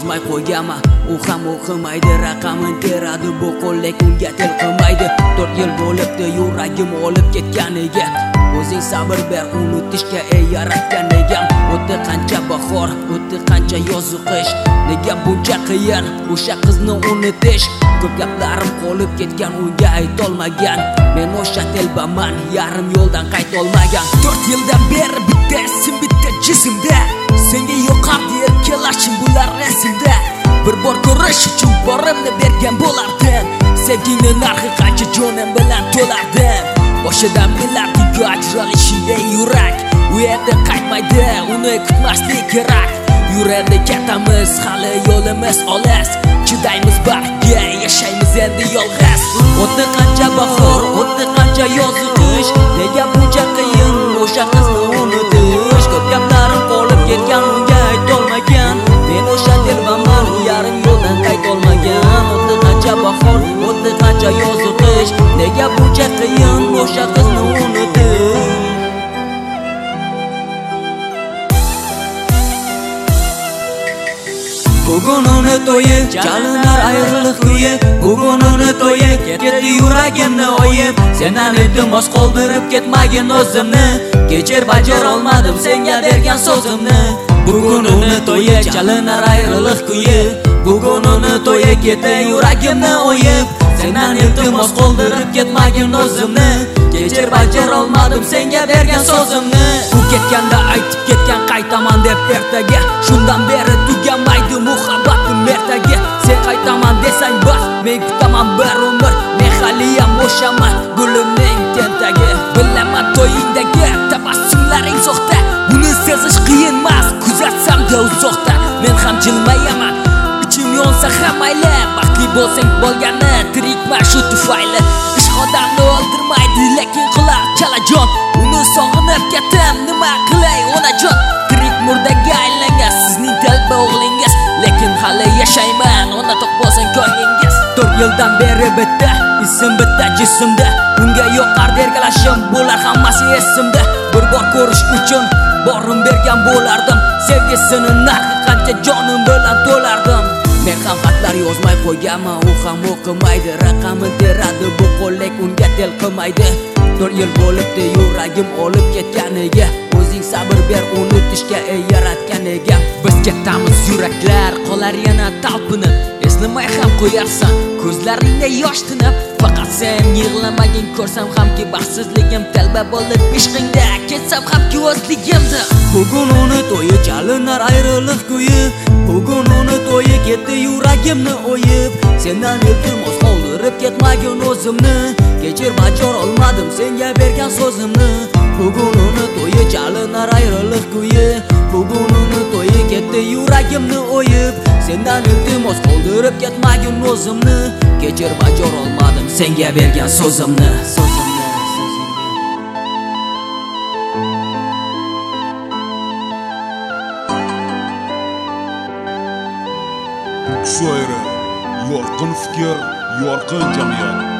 yozmay qo'yganman. U ham o'qimaydi, raqamini teradi, bu qo'llek unga tel qilmaydi. 4 yil bo'libdi yuragim olib ketganiga. O'zing sabr ber, unutishga yaratgan egam. O'tdi qancha bahor, o'tdi qancha yoz qish. Nega buncha qiyin o'sha qizni unutish? Ko'p gaplarim qolib ketgan, unga aytolmagan. Men o'sha telbaman, yarim yo'ldan qaytolmagan. 4 yildan beri bitta isim, bitta jismda. Senga yo'qardi erkalashim bular esimda. Bir bor ko'rish uchun borimni bergan bo'lardim. Sevgingni narxi qancha jonim bilan to'lardim. Boshidan bilardi ajralishingda yurak. U yerda qaytmaydi, uni kutmaslik kerak. Yurardi ketamiz, hali yo'limiz olis. Chidaymiz barga, yashaymiz endi yolg'iz. O'tdi qancha bahor, o'tdi qancha yoz qish. Nega buncha qiyin o'sha qizni unutish? Ko'p gaplarim qolib ketgan, unga aytolmagan. Men o'sha telbaman, yarim yo'ldan qaytolmagan. O'tdi qancha bahor, o'tdi qancha yoz qish. Nega buncha qiyin o'sha qizni unutish? Bugun uni to'yi, chalinar ayriliq kuyi. Bugun uni to'yi, ketdi yuragimni o'yib. Sendan iltimos qoldirib ketmagin o'zimni. Kechir bajar olmadim senga bergan so'zimni. Bugun uni to'yi, chalinar ayriliq kuyi. Bugun uni to'yi, ketdi yuragimni o'yib. Sendan iltimos qoldirib ketmagin o'zimni. Kechir bajar olmadim senga bergan so'zimni. U ketganda aytib ketgan qaytaman deb ertaga. Shundan beri tugamaydi muhabbatim ertaga. Sen qaytaman desang bas, men kutaman bir umr. Men haliyam o'shaman, gulimning tentagi. Bilaman to'yingdagi tabassumlaring soxta. Buni sezish qiyin emas, kuzatsam-da uzoqda. Men ham jilmayaman, ichim yonsa ham mayli. Baxtli bo'lsang bo'lgani, tirikman shu tufayli. Ish odamni o'ldirmaydi, lekin qilar chalajon. Uni sog'inib ketdim, nima qilay onajon? Tirik murdaga aylangan sizning telba o'g'lingiz. Lekin hali yashayman, ona to'q bo'lsin ko'nglingiz. 4 yildan beri bitta ism, bitta jismda. Unga yo'qardi erkalashim, bular hammasi esimda. Bir bor ko'rish uchun borim bergan bo'lardim. Sevgisini narxi qancha jonim bilan to'lardim. Men ham xatlar yozmay qo'yganman, u ham o'qimaydi, raqamini teradi, bu qo'llek unga tel qilmaydi. 4 yil bo'libdi yuragim olib ketganiga. O'zing sabr ber, unutishga yaratgan egam. Biz ketamiz, yuraklar qolar yana talpinib. Eslamay ham qo'yarsan, ko'zlaringda yosh tinib. Faqat sen yig'lamagin, ko'rsam hamki baxtsizligim. Talba bo'lib ishqingda ketsam hamki o'zligimda. Bugun uni to'yi, chalinar ayriliq kuyi. Bugun uni to'yi, ketdi yuragimni o'yib. Sendan iltimos qoldirib ketmagin o'zimni. Kechir bajar olmadim senga bergan so'zimni. Bugun uni to'yi, chalinar ayriliq kuyi. Bugun uni to'yi, ketdi yuragimni o'yib. Sendan iltimos qoldirib ketmagin o'zimni. Kechir bajar olmadim senga bergan so'zimni. Shoiri, yorqin fikr, yorqin jamiyat.